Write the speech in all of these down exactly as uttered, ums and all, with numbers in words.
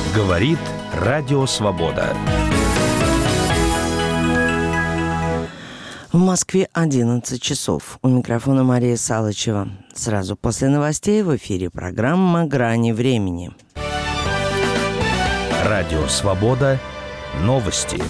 Говорит Радио Свобода. В Москве одиннадцать часов. У микрофона Мария Салычева. Сразу после новостей в эфире программа «Грани времени». Радио Свобода. Новости.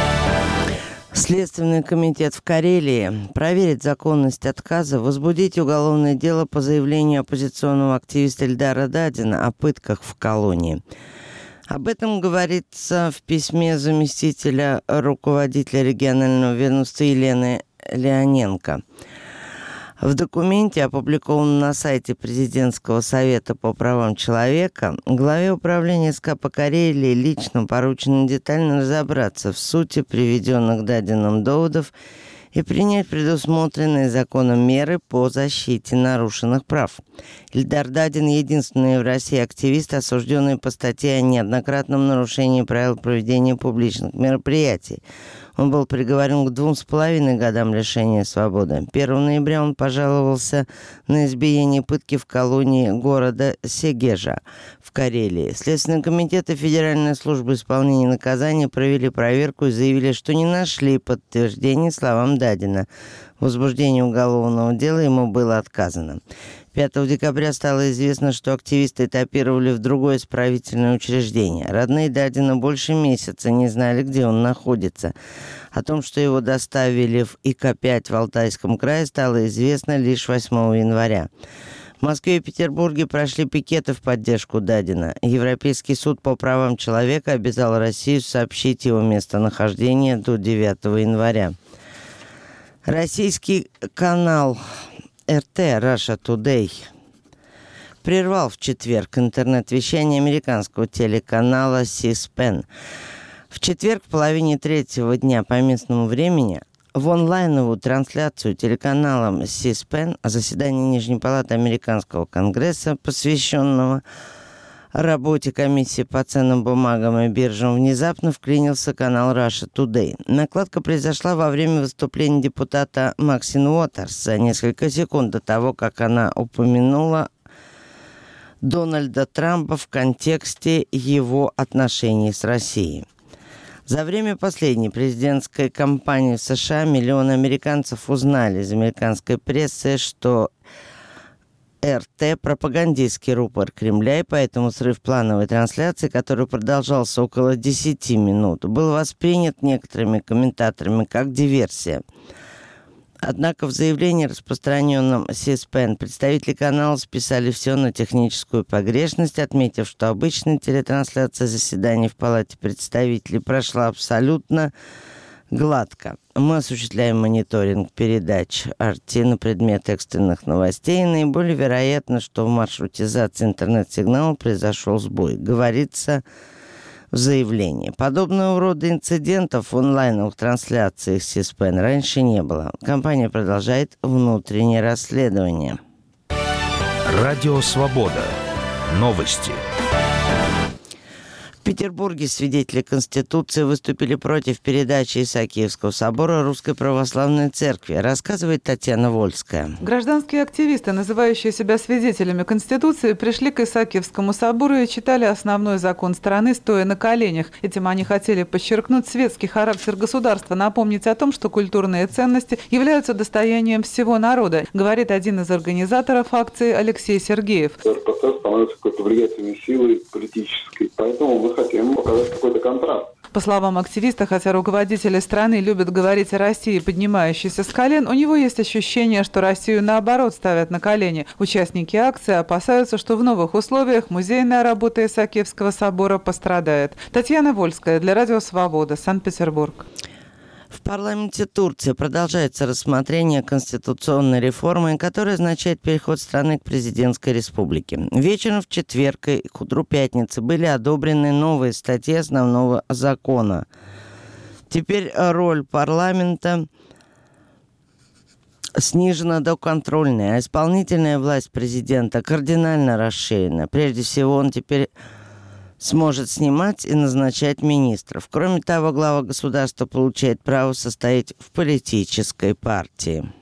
Следственный комитет в Карелии проверит законность отказа возбудить уголовное дело по заявлению оппозиционного активиста Эльдара Дадина о пытках в колонии. Об этом говорится в письме заместителя руководителя регионального ведомства Елены Леоненко. В документе, опубликованном на сайте Президентского совета по правам человека, главе управления СК по Карелии лично поручено детально разобраться в сути приведенных Дадином доводов и принять предусмотренные законом меры по защите нарушенных прав. Эльдар Дадин – единственный в России активист, осужденный по статье о неоднократном нарушении правил проведения публичных мероприятий. Он был приговорен к двум с половиной годам лишения свободы. первого ноября он пожаловался на избиение и пытки в колонии города Сегежа в Карелии. Следственный комитет и Федеральная служба исполнения наказания провели проверку и заявили, что не нашли подтверждений словам Дадина. В возбуждении уголовного дела ему было отказано. пятого декабря стало известно, что активисты этапировали в другое исправительное учреждение. Родные Дадина больше месяца не знали, где он находится. О том, что его доставили в И К пять в Алтайском крае, стало известно лишь восьмого января. В Москве и Петербурге прошли пикеты в поддержку Дадина. Европейский суд по правам человека обязал Россию сообщить его местонахождение до девятого января. Российский канал Эр Тэ Russia Today прервал в четверг интернет-вещание американского телеканала Си-спен. В четверг в половине третьего дня по местному времени в онлайновую трансляцию телеканалом Си-спен о заседании Нижней палаты Американского конгресса, посвященного работе комиссии по ценным бумагам и биржам, внезапно вклинился канал Russia Today. Накладка произошла во время выступления депутата Максин Уотерс за несколько секунд до того, как она упомянула Дональда Трампа в контексте его отношений с Россией. За время последней президентской кампании в США миллионы американцев узнали из американской прессы, что Эр Тэ – пропагандистский рупор Кремля, и поэтому срыв плановой трансляции, который продолжался около десяти минут, был воспринят некоторыми комментаторами как диверсия. Однако в заявлении, распространенном Си-спен, представители канала списали все на техническую погрешность, отметив, что обычная телетрансляция заседаний в Палате представителей прошла абсолютно гладко. Мы осуществляем мониторинг передач Эр Тэ на предмет экстренных новостей. Наиболее вероятно, что в маршрутизации интернет-сигнала произошел сбой, говорится в заявлении. Подобного рода инцидентов в онлайновых трансляциях Си-спен раньше не было. Компания продолжает внутреннее расследование. Радио Свобода. Новости. В Петербурге свидетели Конституции выступили против передачи Исаакиевского собора Русской Православной Церкви, рассказывает Татьяна Вольская. Гражданские активисты, называющие себя свидетелями Конституции, пришли к Исаакиевскому собору и читали основной закон страны, стоя на коленях. Этим они хотели подчеркнуть светский характер государства, напомнить о том, что культурные ценности являются достоянием всего народа, говорит один из организаторов акции Алексей Сергеев. эр пэ цэ становится какой-то влиятельной силой политической, поэтому мы хотим показать какой-то контраст. По словам активиста, хотя руководители страны любят говорить о России, поднимающейся с колен, у него есть ощущение, что Россию наоборот ставят на колени. Участники акции опасаются, что в новых условиях музейная работа Исаакиевского собора пострадает. Татьяна Вольская для Радио Свобода, Санкт-Петербург. В парламенте Турции продолжается рассмотрение конституционной реформы, которая означает переход страны к президентской республике. Вечером в четверг и к утру пятницы были одобрены новые статьи основного закона. Теперь роль парламента снижена до контрольной, а исполнительная власть президента кардинально расширена. Прежде всего, он теперь сможет снимать и назначать министров. Кроме того, глава государства получает право состоять в политической партии.